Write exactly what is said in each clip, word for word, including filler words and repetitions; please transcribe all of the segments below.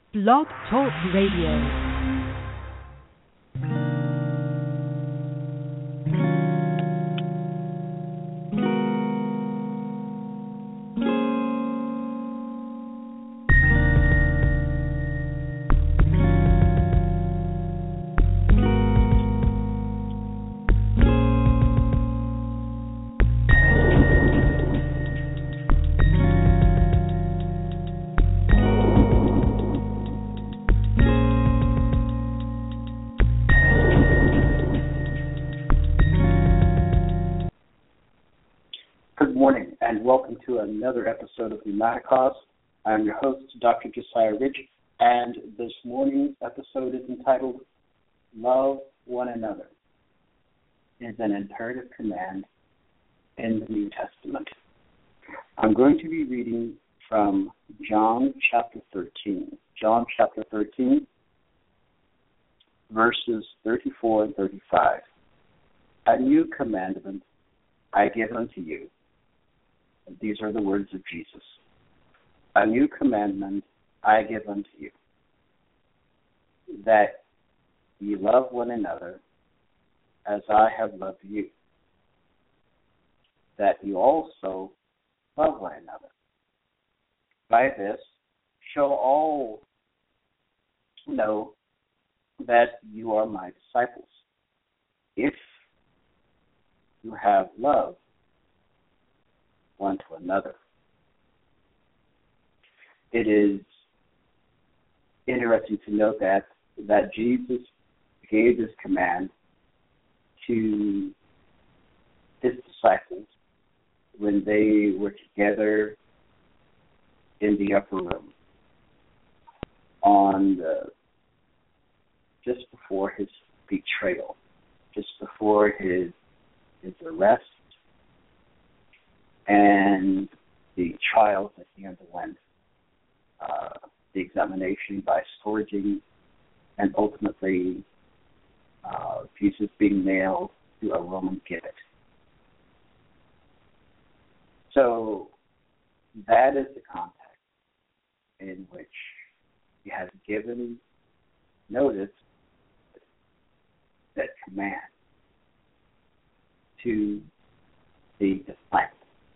Blog Talk Radio. Welcome to another episode of Pneumaticos. I'm your host, Doctor Josiah Rich, and this morning's episode is entitled Love One Another. It's an imperative command in the New Testament. I'm going to be reading from John chapter thirteen. John chapter thirteen, verses thirty-four and thirty-five. A new commandment I give unto you. These are the words of Jesus. A new commandment I give unto you, that ye love one another as I have loved you, that you also love one another. By this shall all know that you are my disciples, if you have love one to another. It is interesting to note that that Jesus gave this command to his disciples when they were together in the upper room on the, just before his betrayal, just before his his arrest and the trials that he underwent, uh, the examination by scourging, and ultimately uh, Jesus being nailed to a Roman gibbet. So that is the context in which he has given notice, that command to the disciples.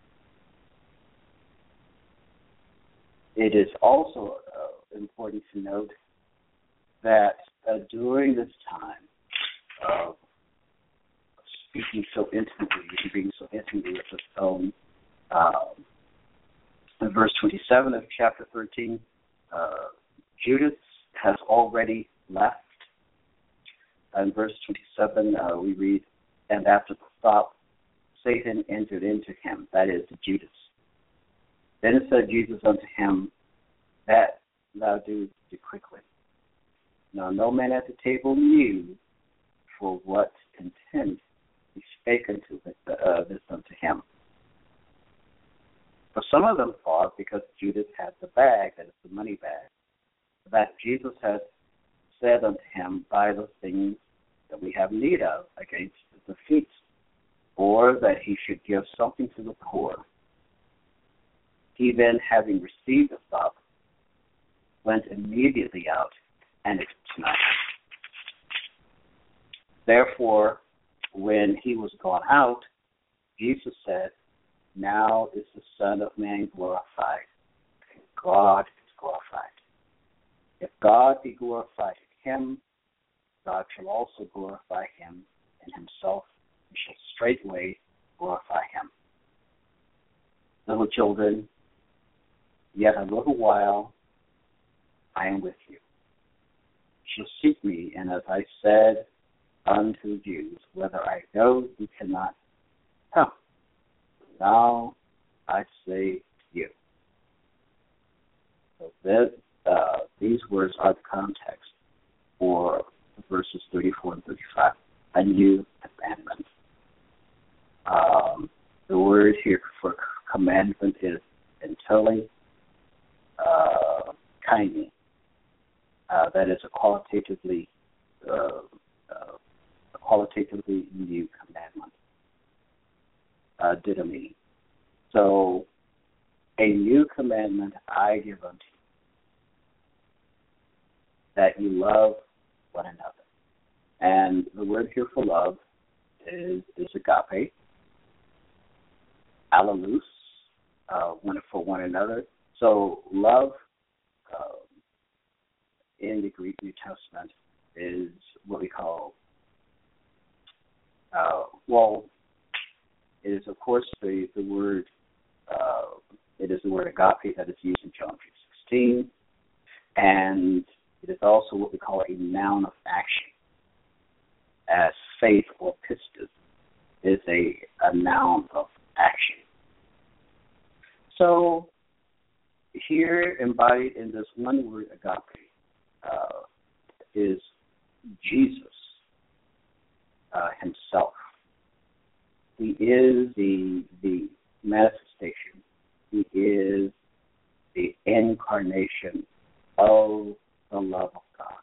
It is also uh, important to note that uh, during this time of speaking so intimately and being so intimately with his own, um, in verse twenty-seven of chapter thirteen, uh, Judas has already left. In verse twenty-seven, uh, we read, and after the thought, Satan entered into him, that is, Judas. Then said Jesus unto him, that thou do do quickly. Now no man at the table knew for what intent he spake unto uh, this unto him. For some of them thought, because Judas had the bag, that is the money bag, that Jesus had said unto him, buy those things that we have need of against the feast, or that he should give something to the poor. He then, having received the thought, went immediately out and it was night. Therefore, when he was gone out, Jesus said, now is the Son of Man glorified, and God is glorified. If God be glorified in him, God shall also glorify him in himself, and shall straightway glorify him. Little children, yet a little while I am with you. You shall seek me, and as I said unto the Jews, whether I go, you cannot come. Now I say to you. So that, uh, these words are the context for verses thirty-four and thirty-five. A new commandment. Um, the word here for commandment is entele, uh, kaini. Uh, that is a qualitatively, uh, uh, a qualitatively new commandment. Uh, didomi. So, a new commandment I give unto that you love one another. And the word here for love is, is agape, allelous, uh, one for one another. So love uh, in the Greek New Testament is what we call, uh, well, it is, of course, the, the word, uh, it is the word agape that is used in John three sixteen, and it is also what we call a noun of action, as faith or pistis is a, a noun of action. So here embodied in this one word, agape, uh, is Jesus uh, himself. He is the the manifestation. He is the incarnation of the love of God.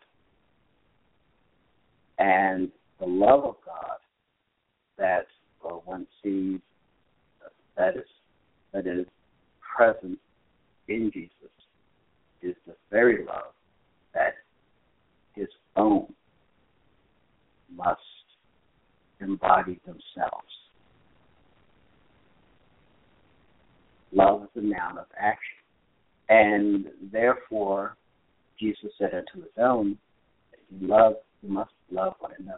And the love of God that uh, one sees uh, that is that is present in Jesus is the very love that his own must embody themselves. Love is a noun of action. And therefore, Jesus said unto his own, that you love, you must love one another,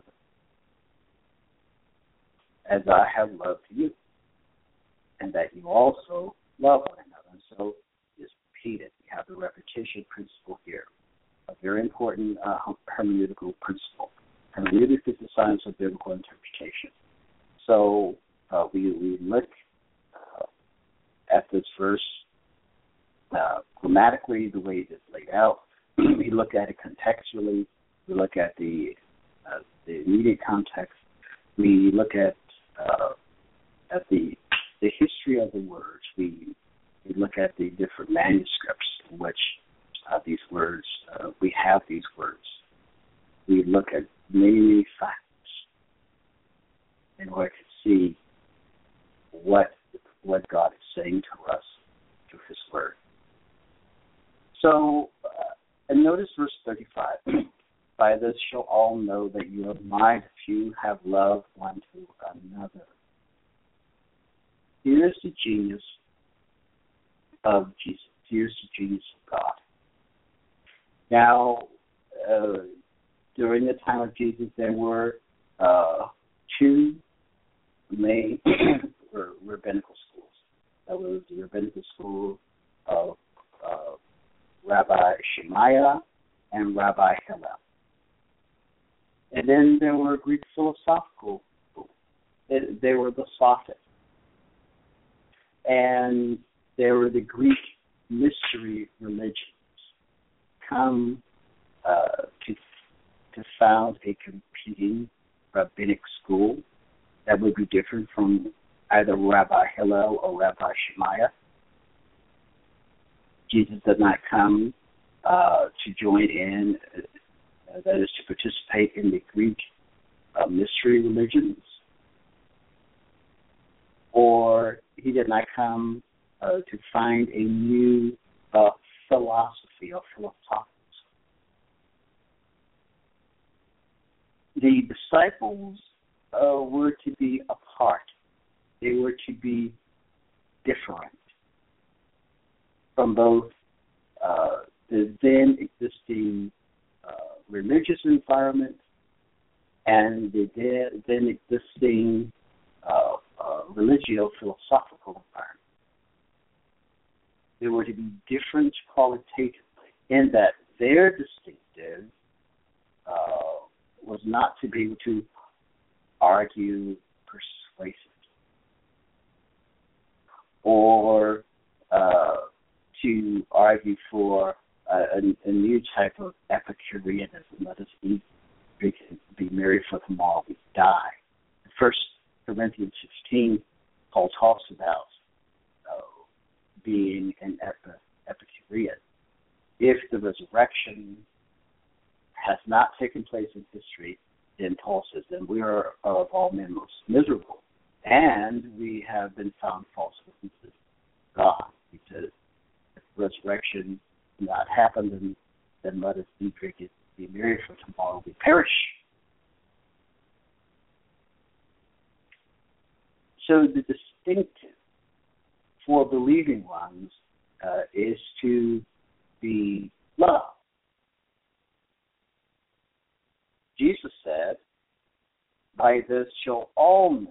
as I have loved you, and that you also love one another. And so it's repeated. We have the repetition principle here, a very important uh, hermeneutical principle. Hermeneutics is the science of biblical interpretation. So uh, we, we look uh, at this verse uh, grammatically, the way it is laid out. We look at it contextually. We look at the uh, the immediate context. We look at uh, at the the history of the words. We we look at the different manuscripts in which uh, these words uh, we have these words. We look at many, many facts in order to see what what God is saying to us through His Word. So, uh, and notice verse thirty-five. By this shall all know that you are mine if you have loved one to another. Here's the genius of Jesus. Here's the genius of God. Now, uh, during the time of Jesus, there were uh, two main rabbinical schools. That was the rabbinical school of uh, Rabbi Shemaiah and Rabbi Hillel. And then there were Greek philosophical schools. They were the Sophists. And there were the Greek mystery religions come uh, to to found a competing rabbinic school that would be different from either Rabbi Hillel or Rabbi Shemaiah. Jesus did not come uh, to join in, uh, that is to participate in the Greek uh, mystery religions, or he did not come uh, to find a new uh, philosophy or philosophy. The disciples uh, were to be apart. They were to be different from both uh, the then existing uh, religious environment and the then existing uh, uh, religio-philosophical environment. They were to be different qualitatively in that their distinctive uh, was not to be able to argue persuasively or uh, to argue for a, a, a new type of Epicureanism. Let us eat, drink, and be merry, for tomorrow we die. First Corinthians sixteen, Paul talks about uh, being an epi- Epicurean. If the resurrection has not taken place in history, then Paul says, then we are of all men most miserable. And we have been found false witnesses of God. Because if resurrection did not happen, then, then let us eat, drink, it, be merry, for tomorrow we perish. So the distinctive for believing ones uh, is to be loved. Jesus said, by this shall all know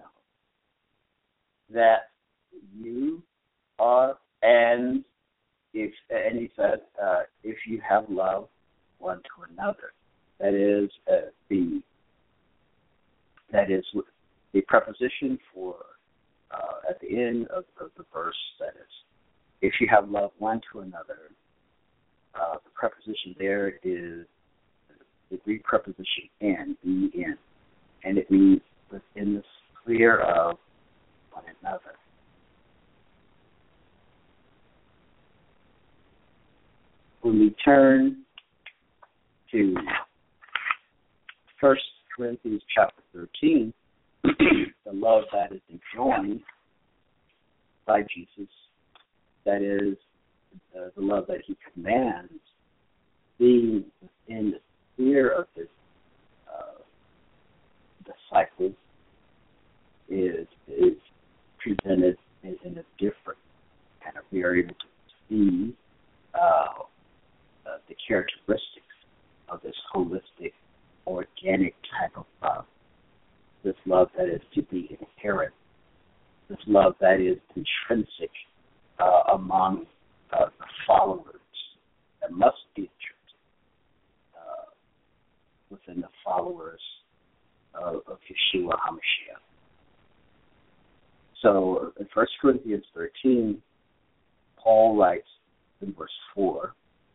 that you are, and if and he said, uh, if you have love one to another. That is uh, the that is the preposition for uh, at the end of, of the verse. That is, if you have love one to another. Uh, the preposition there is the Greek preposition "en," E N, and it means within the sphere of one another. When we turn to First Corinthians chapter thirteen, the love that is enjoined by Jesus, that is uh, the love that he commands, being in the sphere of his uh, disciples, is is presented in, in a different kind of area to see uh, uh, the characteristics of this holistic, organic type of love. This love that is to be inherent. This love that is intrinsic uh, among uh, the followers, that must be intrinsic uh, within the followers of, of Yeshua HaMashiach. So in First Corinthians thirteen, Paul writes in verse four,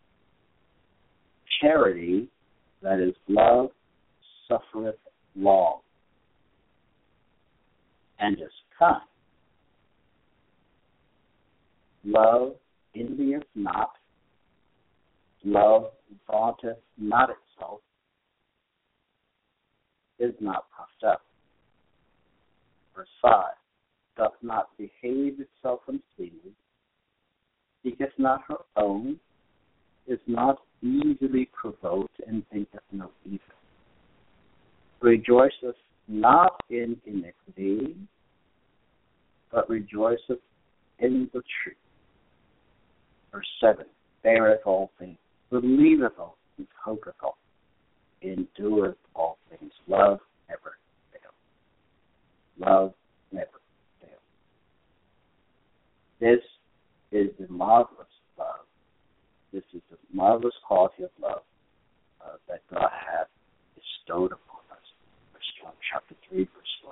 charity, that is love, suffereth long, and is kind. Love envieth not, love vaunteth not itself, is not puffed up. Verse five, doth not behave itself unseemly, seeketh not her own, is not easily provoked, and thinketh no evil. Rejoiceth not in iniquity, but rejoiceth in the truth. Verse seven, beareth all things, believeth all things, hopeth all things, endureth all things. Love never fails. Love never fails. This is the marvelous love. This is the marvelous quality of love uh, that God hath bestowed upon us. First John chapter three, verse one.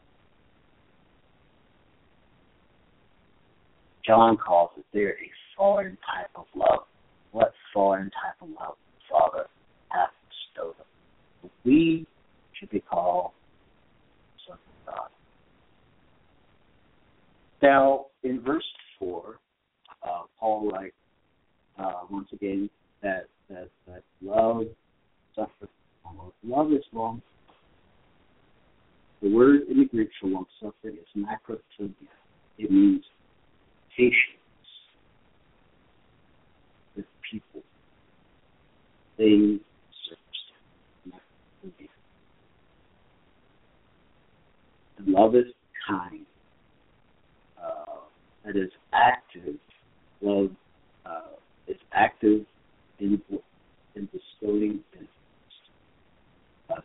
John calls it there a foreign type of love. What foreign type of love the Father hath bestowed upon us? We should be called sons of God. Now, in verse four, uh, Paul writes, uh, once again, that, that, that love suffers long. Love is long. The word in the Greek for long suffering is makrothumia. It means patience with people, things, circumstances. The love is kind. Uh, that is active. Love uh, is active in in bestowing benefits. Others.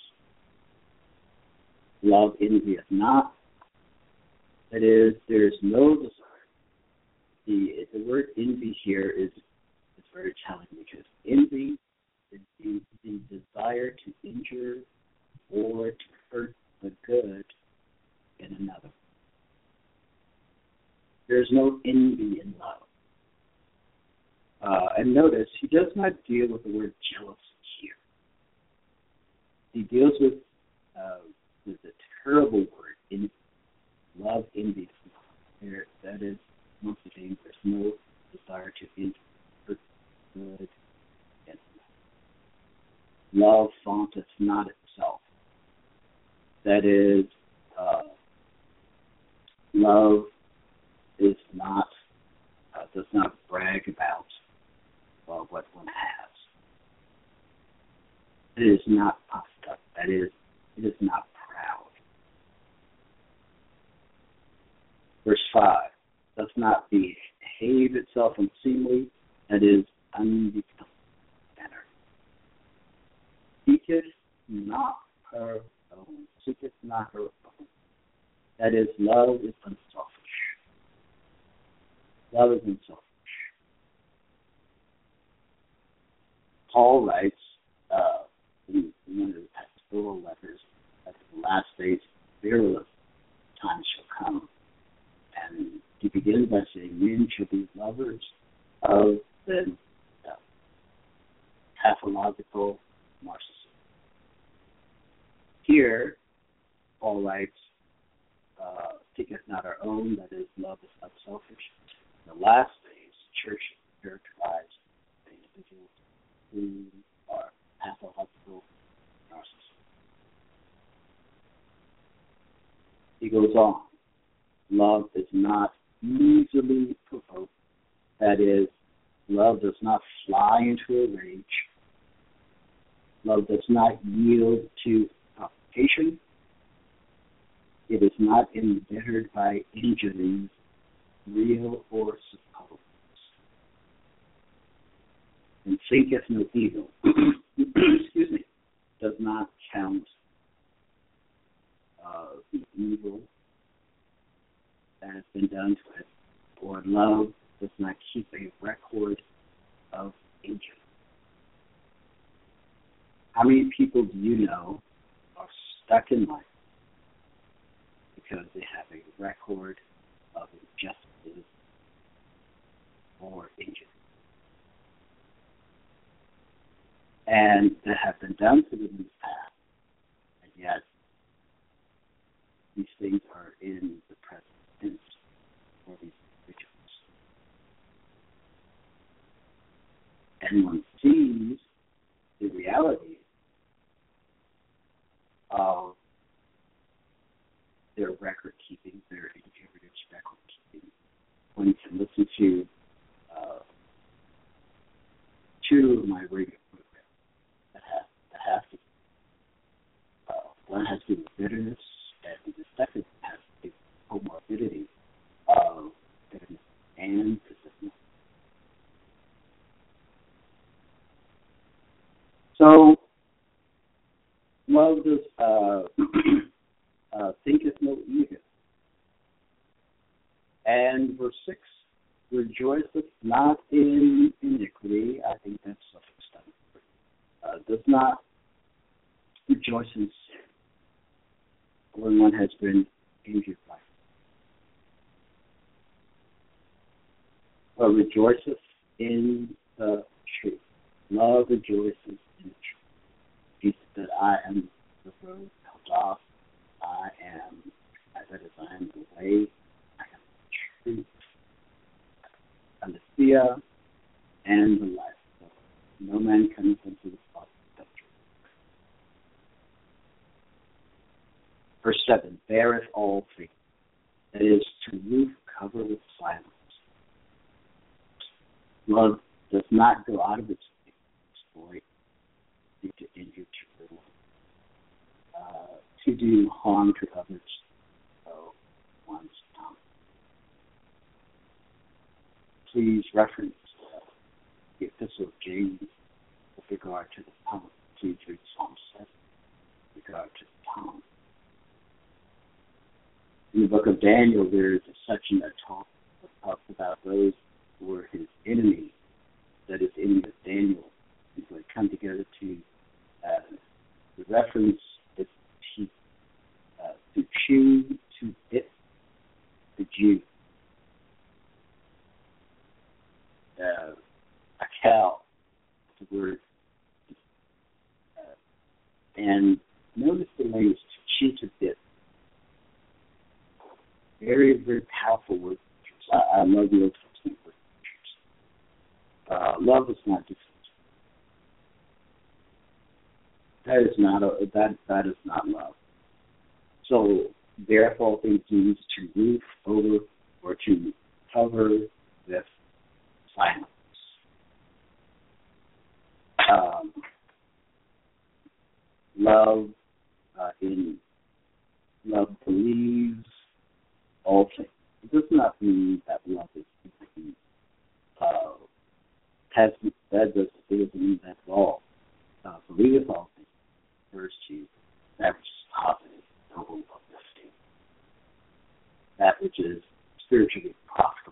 Love envieth not. That is, there is no desire. The the word envy here is is very telling, because envy is the, the desire to injure or to hurt the good in another. There is no envy in love. Uh, and notice, he does not deal with the word jealousy here. He deals with, uh, with the terrible word, in love, envy. There, that is, once again, there's no desire to injure good and love vaunteth not itself. That is, uh, love is not, uh, does not brag about uh, what one has. It is not puffed up. That is, it is not proud. Verse five, does not behave itself unseemly. That is, unbecoming manner. Seeketh not her own. Seeketh not her own. That is, love is unselfish. Love is unselfish. Paul writes uh, in one of the pastoral letters that the last days perilous times shall come. And he begins by saying, men shall be lovers of the uh, pathological narcissism. Here, Paul writes, uh, seeketh not our own, that is, love is not selfish. In the last days, the church is characterized by individuals who are pathological narcissists. He goes on, love is not easily provoked. That is, love does not fly into a rage. Love does not yield to provocation. It is not embittered by injuries, real or supposed. And thinketh no evil. Excuse me. Does not count uh, the evil that has been done to it. Or love does not keep a record of injury. How many people do you know are stuck in life because they have a record of injustice or injury? And that have been done to them in the past, and yet these things are in the present tense for these individuals. And one sees the reality of their record keeping, their integrity record keeping. One can listen to uh, two of my radio programs that have, that have to, uh, one has to do with bitterness, and the second has to do with comorbidity of bitterness and persistence. So, love does uh, uh, thinketh no evil. And verse six, rejoiceth not in iniquity. I think that's self-explanatory. Uh, does not rejoice in sin when one has been injured by it. But rejoiceth in the truth. Love rejoices in the truth. He said, I am the road held off. I am, that is, I am the way, I am the truth, I am the fear, and the life. So no man comes into the Father but through. Verse seven, beareth all things. That is, to roof cover with silence. Love does not go out of its way to exploit, to injure, to ruin, uh, to do harm to others. So, one's tongue. Please reference uh, the Epistle of James with regard to the tongue. Please read Psalm seven with regard to the tongue. In the book of Daniel, there is a section that talks, that talks about those who were his enemies, that is, enemies of Daniel, who had come together to uh, the reference is to, uh, to chew, to bit the Jew. Uh, a cow, the word. Uh, and notice the language, to chew, to bit. Very, very powerful word. I, I love the Old Testament word. Uh, love is not different. That is not a, that that is not love. So therefore, things means to roof over or to cover with silence. Um, love uh, in love believes all things. It does not mean that love is complete. Uh, has, that does, it doesn't mean that at all. Uh, believeth all things refers to that which is positive, noble, uplifting, that which is spiritually profitable.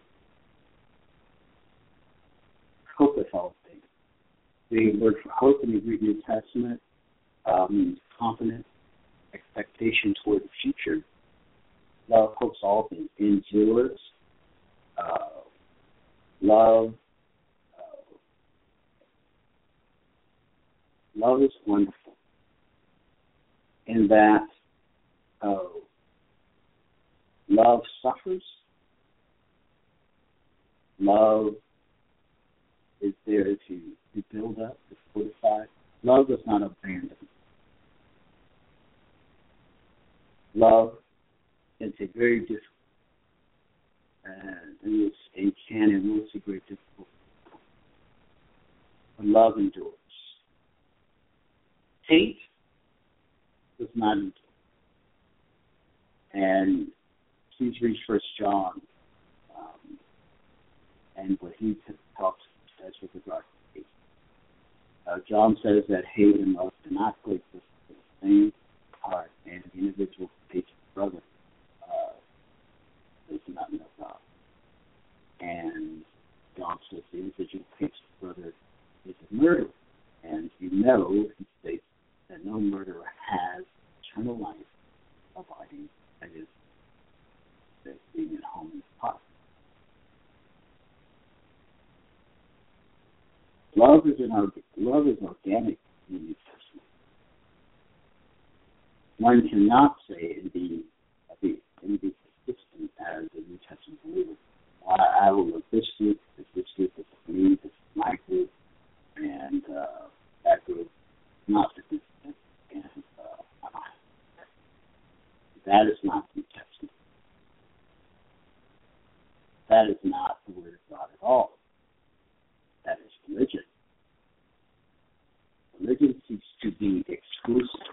Hopeth all things. The word for hope in the Greek New Testament uh, means confidence, expectation toward the future. Love hopes all things, endures. Uh, love, uh, love is wonderful in that uh, love suffers. Love is there to, to build up, to fortify. Love does not abandon. Love is a very difficult, and it, it can and will be very difficult. But love endures. Hate does not endure. And please read First John, um, and what he talks says with regard to hate. Uh, John says that hate and love do not coexist in the same heart, and the individual who hates his brother uh, does not know God. And John says the individual who hates his brother is a murderer. And you know, he states that no murderer has eternal life abiding, that is, that being at home in the pot. Love is an love is organic in the New Testament. One cannot say and be, be, and be consistent as a New Testament believer. I, I will love this group, this, this group, this is me, this is my group, and uh, that group not consistent. And uh, that is not the New Testament. That is not the Word of God at all. That is religion. Religion seeks to be exclusive,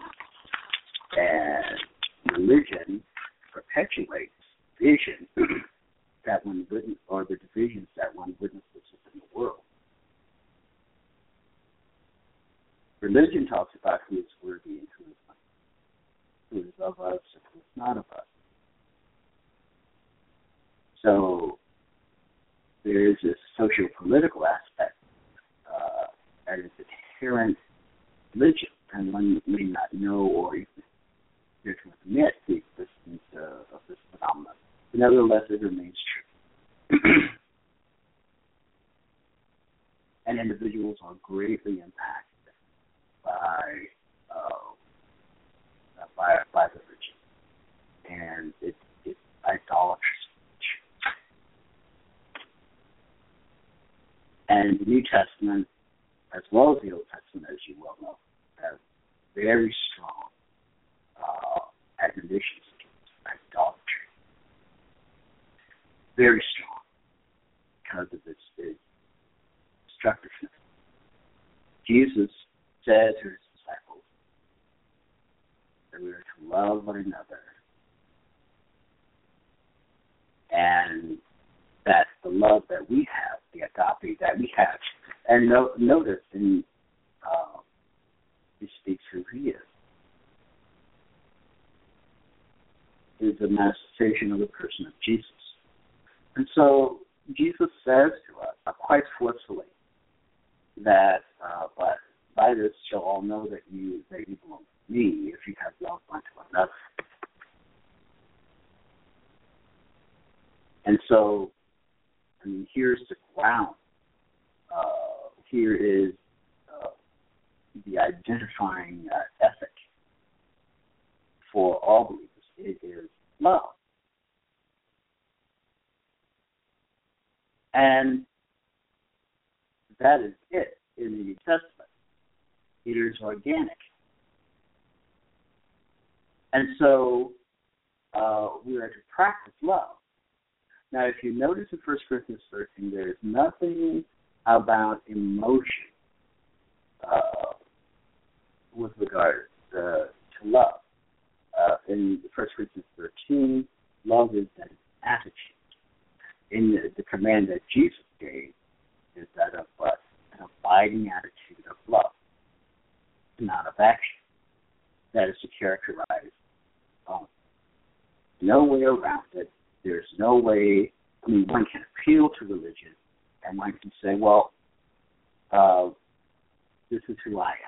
and religion perpetuates vision that one witness, or the divisions that one witnesses in the world. Religion talks about who is worthy and who is not, who is of us and who is not of us. So there is this socio-political aspect uh, that is inherent in religion, and one may not know or even dare to admit the existence uh, of this phenomenon. But nevertheless, it remains true. And individuals are greatly impacted by uh, by by the religion, and it, it's idolatrous. And the New Testament, as well as the Old Testament, as you well know, have very strong uh, admonitions against idolatry. Very strong, because of its, its destructiveness. Jesus said to his disciples that we are to love one another, and that the love that we have, the agape that we have, and no, notice in uh, he speaks who he is, is a manifestation of the person of Jesus. And so Jesus says to us uh, quite forcefully that uh, but by this shall all know that you that you belong to me if you have love one to another. And so, I mean, here's the ground. Uh, here is uh, the identifying uh, ethic for all believers. It is love. And that is it in the New Testament. It is organic. And so uh, we are to practice love. Now, if you notice in First Corinthians thirteen, there is nothing about emotion uh, with regard uh, First Corinthians thirteen, love is an attitude. In the, the command that Jesus gave is that of uh, an abiding attitude of love, not of action. That is to characterize um, no way around it. There's no way, I mean, one can appeal to religion and one can say, well, uh, this is who I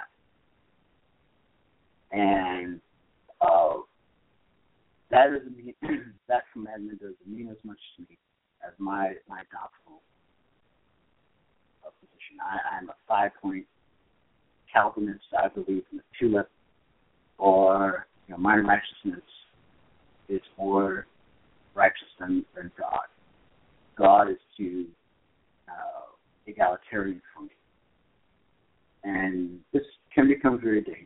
am. And uh, that doesn't mean, that commandment doesn't mean as much to me as my, my doctrinal uh, position. I, I'm a five-point Calvinist. I believe in the tulip, or you know, my righteousness is more righteous than, than God. God is too uh, egalitarian for me. And this can become very dangerous.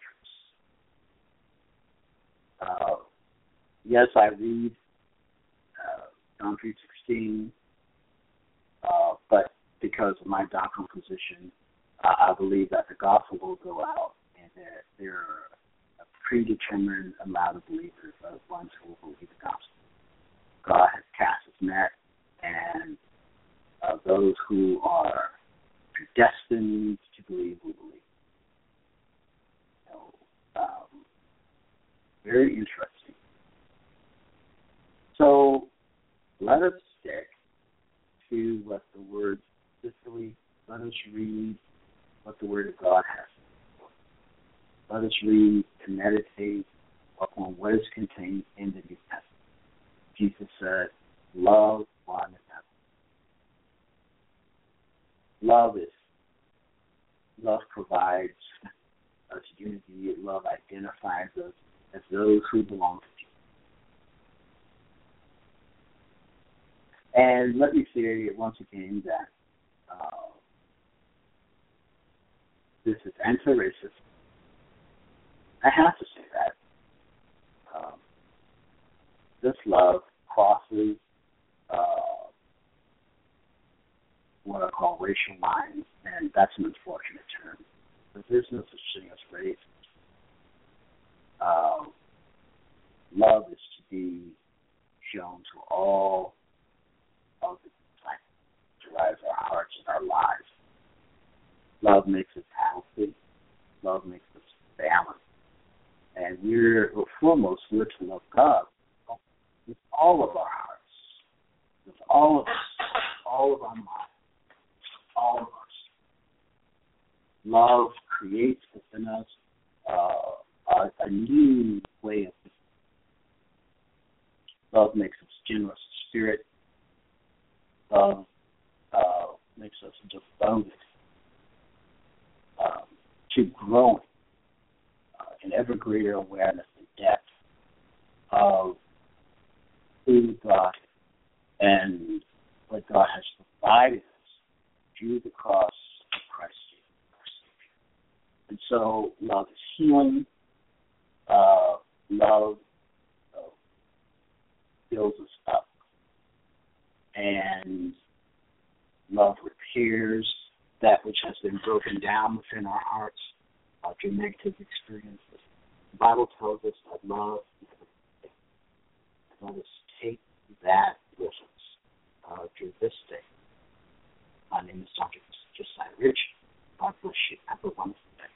Uh, yes, I read uh, John three sixteen, uh, but because of my doctrinal position, uh, I believe that the gospel will go out, and that there are a predetermined amount of believers, of ones who will believe the gospel. God has cast his net, and uh, those who are predestined to believe will believe. So, um, very interesting. So let us stick to what the word specifically, let us read what the word of God has. Let us read and meditate upon what is contained in the New Testament. Jesus said, love one another. Love is, love provides us unity. Love identifies us as those who belong to Jesus. And let me say once again that uh, this is anti-racist. I have to say that. Um, this love crosses uh, what I call racial lines, and that's an unfortunate term. But there's no such thing as race. Uh, love is to be shown to all of the disciples, drives our hearts and our lives. Love makes us healthy. Love makes us balanced. And we're, well, foremost, we're to love God with all of our hearts, with all of us, all of our minds, all of us. Love creates within us uh, a, a new way of thinking. Love makes us generous of spirit. Love uh, makes us devoted um, to growing uh, in ever greater awareness and depth of who God is and what God has provided us through the cross of Christ Jesus. And so love is healing. Uh, love uh, builds us up. And love repairs that which has been broken down within our hearts uh, through negative experiences. The Bible tells us that love is let us take that with us uh, through this day. My name is Doctor Josiah Rich. God bless you. Have a wonderful day.